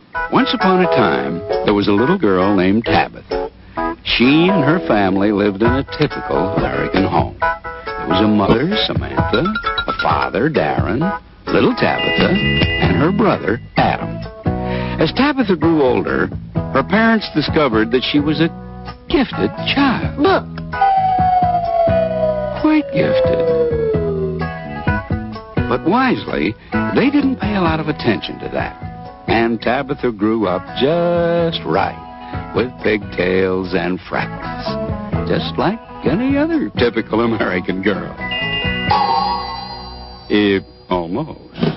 Once upon a time, there was a little girl named Tabitha. She and her family lived in a typical American home. There was a mother, Samantha, a father, Darren, little Tabitha, and her brother, Adam. As Tabitha grew older, her parents discovered that she was a gifted child. Look. Quite gifted. But wisely, they didn't pay a lot of attention to that. And Tabitha grew up just right, with pigtails and freckles, just like any other typical American girl. Almost.